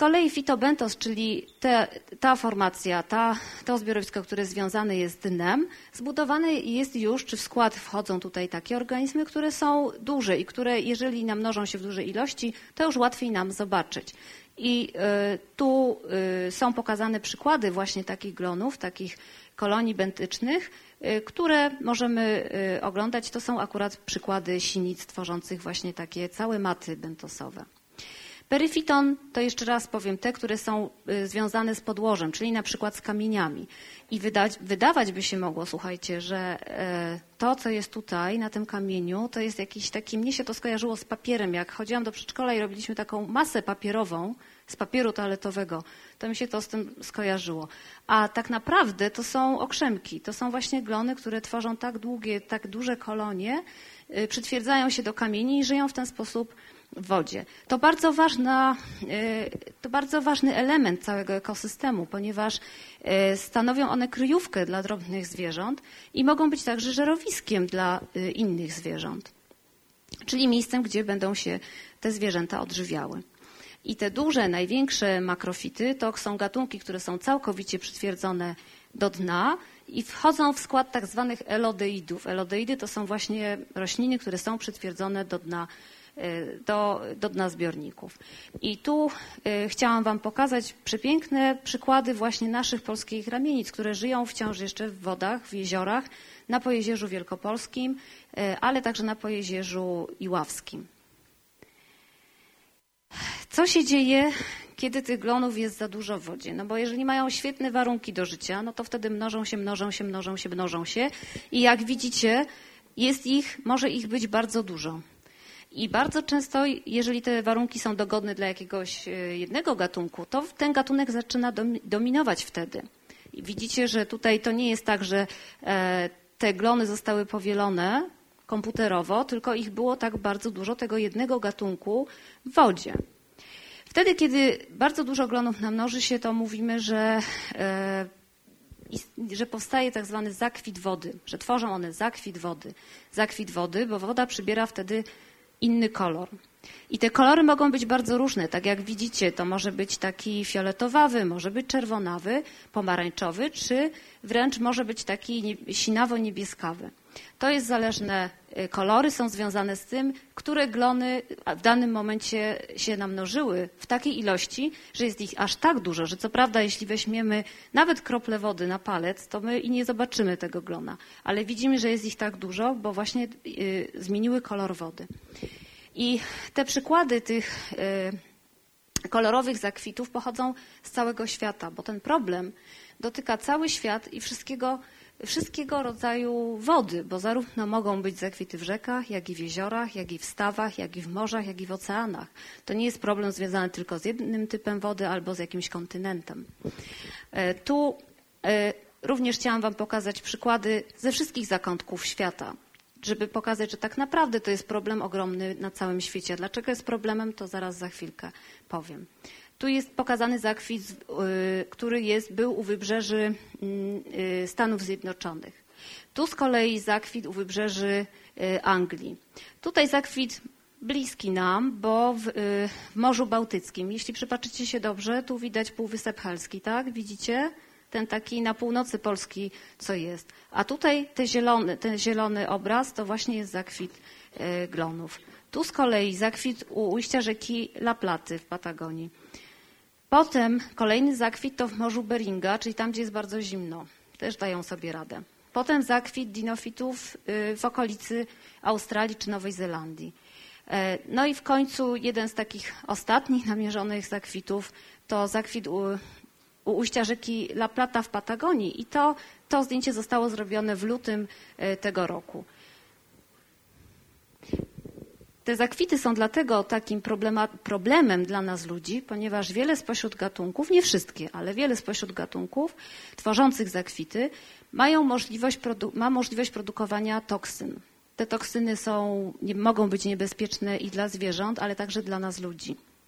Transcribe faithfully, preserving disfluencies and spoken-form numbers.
kolei fitobentos, czyli te, ta formacja, ta, to zbiorowisko, które związane jest z dnem, zbudowane jest już, czy w skład wchodzą tutaj takie organizmy, które są duże i które jeżeli namnożą się w dużej ilości, to już łatwiej nam zobaczyć. I y, tu y, są pokazane przykłady właśnie takich glonów, takich kolonii bentycznych, y, które możemy y, oglądać. To są akurat przykłady sinic tworzących właśnie takie całe maty bentosowe. Peryfiton to jeszcze raz powiem te, które są y, związane z podłożem, czyli na przykład z kamieniami. I wydać, wydawać by się mogło, słuchajcie, że y, to, co jest tutaj na tym kamieniu, to jest jakiś taki, mnie się to skojarzyło z papierem. Jak chodziłam do przedszkola i robiliśmy taką masę papierową z papieru toaletowego, to mi się to z tym skojarzyło. A tak naprawdę to są okrzemki, to są właśnie glony, które tworzą tak długie, tak duże kolonie, y, przytwierdzają się do kamieni i żyją w ten sposób w wodzie. To bardzo ważna, to bardzo ważny element całego ekosystemu, ponieważ stanowią one kryjówkę dla drobnych zwierząt i mogą być także żerowiskiem dla innych zwierząt, czyli miejscem, gdzie będą się te zwierzęta odżywiały. I te duże, największe makrofity to są gatunki, które są całkowicie przytwierdzone do dna i wchodzą w skład tak zwanych elodeidów. Elodeidy to są właśnie rośliny, które są przytwierdzone do dna Do, do dna zbiorników. I tu y, chciałam wam pokazać przepiękne przykłady właśnie naszych polskich ramienic, które żyją wciąż jeszcze w wodach, w jeziorach, na Pojezierzu Wielkopolskim, y, ale także na Pojezierzu Iławskim. Co się dzieje, kiedy tych glonów jest za dużo w wodzie? No bo jeżeli mają świetne warunki do życia, no to wtedy mnożą się, mnożą się, mnożą się, mnożą się i jak widzicie, jest ich, może ich być bardzo dużo. I bardzo często, jeżeli te warunki są dogodne dla jakiegoś jednego gatunku, to ten gatunek zaczyna dominować wtedy. I widzicie, że tutaj to nie jest tak, że te glony zostały powielone komputerowo, tylko ich było tak bardzo dużo, tego jednego gatunku w wodzie. Wtedy, kiedy bardzo dużo glonów namnoży się, to mówimy, że, że powstaje tak zwany zakwit wody, że tworzą one zakwit wody. Zakwit wody, bo woda przybiera wtedy inny kolor. I te kolory mogą być bardzo różne. Tak jak widzicie, to może być taki fioletowawy, może być czerwonawy, pomarańczowy, czy wręcz może być taki sinawo-niebieskawy. To jest zależne, kolory są związane z tym, które glony w danym momencie się namnożyły w takiej ilości, że jest ich aż tak dużo, że co prawda jeśli weźmiemy nawet kroplę wody na palec, to my i nie zobaczymy tego glona. Ale widzimy, że jest ich tak dużo, bo właśnie y, zmieniły kolor wody. I te przykłady tych y, kolorowych zakwitów pochodzą z całego świata, bo ten problem dotyka cały świat i wszystkiego, wszystkiego rodzaju wody, bo zarówno mogą być zakwity w rzekach, jak i w jeziorach, jak i w stawach, jak i w morzach, jak i w oceanach. To nie jest problem związany tylko z jednym typem wody albo z jakimś kontynentem. Tu również chciałam wam pokazać przykłady ze wszystkich zakątków świata, żeby pokazać, że tak naprawdę to jest problem ogromny na całym świecie. Dlaczego jest problemem, to zaraz za chwilkę powiem. Tu jest pokazany zakwit, który jest, był u wybrzeży Stanów Zjednoczonych. Tu z kolei zakwit u wybrzeży Anglii. Tutaj zakwit bliski nam, bo w, w Morzu Bałtyckim. Jeśli przypatrzycie się dobrze, tu widać Półwysep Helski, tak? Widzicie? Ten taki na północy Polski, co jest. A tutaj te zielony, ten zielony obraz to właśnie jest zakwit glonów. Tu z kolei zakwit u ujścia rzeki La Platy w Patagonii. Potem kolejny zakwit to w Morzu Beringa, czyli tam, gdzie jest bardzo zimno. Też dają sobie radę. Potem zakwit dinofitów w okolicy Australii czy Nowej Zelandii. No i w końcu jeden z takich ostatnich namierzonych zakwitów to zakwit u, u ujścia rzeki La Plata w Patagonii. I to, to zdjęcie zostało zrobione w lutym tego roku. Te zakwity są dlatego takim problema, problemem dla nas ludzi, ponieważ wiele spośród gatunków, nie wszystkie, ale wiele spośród gatunków tworzących zakwity mają możliwość, ma możliwość produkowania toksyn. Te toksyny są, nie, mogą być niebezpieczne i dla zwierząt, ale także dla nas ludzi.